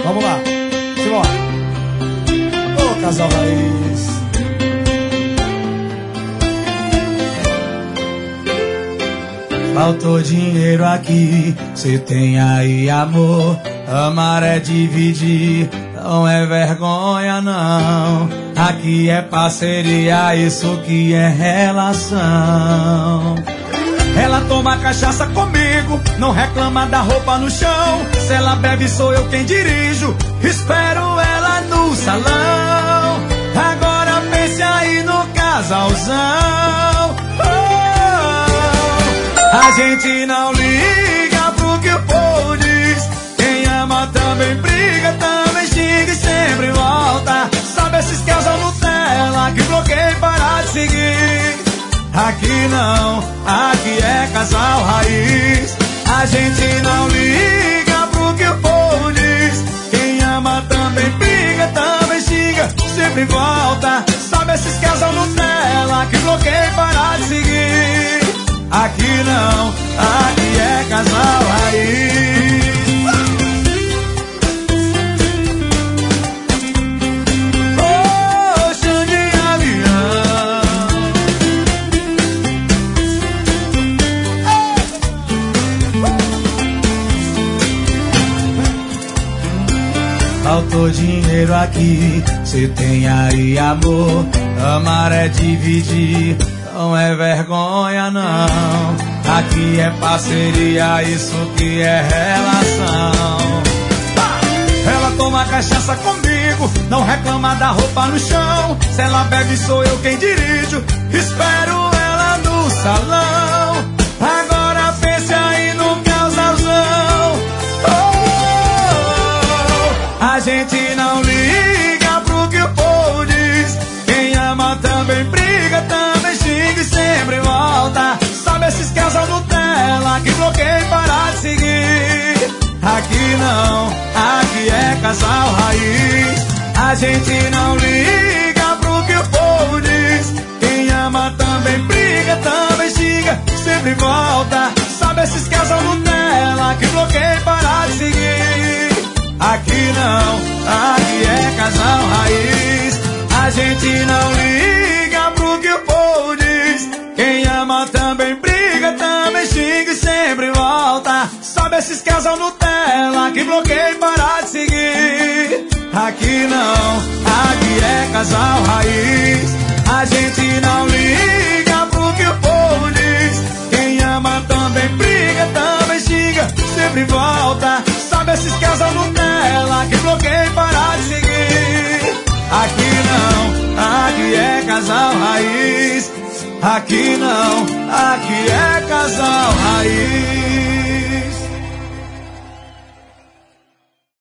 Vamos lá. Simbora. Ô, casal raiz. Faltou dinheiro aqui, cê tem aí amor. Amar é dividir, não é vergonha não. Aqui é parceria, isso que é relação. Ela toma cachaça comigo, não reclama da roupa no chão. Se ela bebe sou eu quem dirijo, espero ela no salão. Agora pense aí no casalzão. A gente não liga pro que o povo diz. Quem ama também briga, também xinga e sempre volta. Sabe esses que usam Nutella, que bloqueia e para de seguir. Aqui não, aqui é casal raiz. A gente não liga pro que o povo diz. Quem ama também briga, também xinga, sempre volta. Sabe esses que usam Nutella, que bloqueia e para de seguir. Aqui não, aqui é casal raiz. Poxa de avião. Faltou dinheiro aqui, cê tem aí amor. Amar é dividir, não é vergonha não. Aqui é parceria, isso que é relação. Ela toma cachaça comigo, não reclama da roupa no chão. Se ela bebe sou eu quem dirijo, espero ela no salão. Agora pense aí no casalzão. A gente não liga pro que o povo diz. Quem ama também briga, também xinga e sempre volta. Sabe esses que usam Nutella, que bloqueia e para de seguir. Aqui não, aqui é casal raiz. A gente não liga pro que o povo diz. Quem ama também briga, também xinga, sempre volta. Sabe esses que usam Nutella, que bloqueia e para de seguir. Aqui não, aqui é casal raiz. A gente não liga pro que o povo diz. Quem ama também briga, também xinga e sempre volta. Sabe esses que usam Nutella, que bloqueia e para de seguir. Aqui não, aqui é casal raiz. A gente não liga pro que o povo diz. Quem ama também briga, também xinga, sempre volta. Sabe esses que usam Nutella, que bloqueia e para de seguir. Aqui não, aqui é casal raiz. Aqui não, aqui é casal raiz.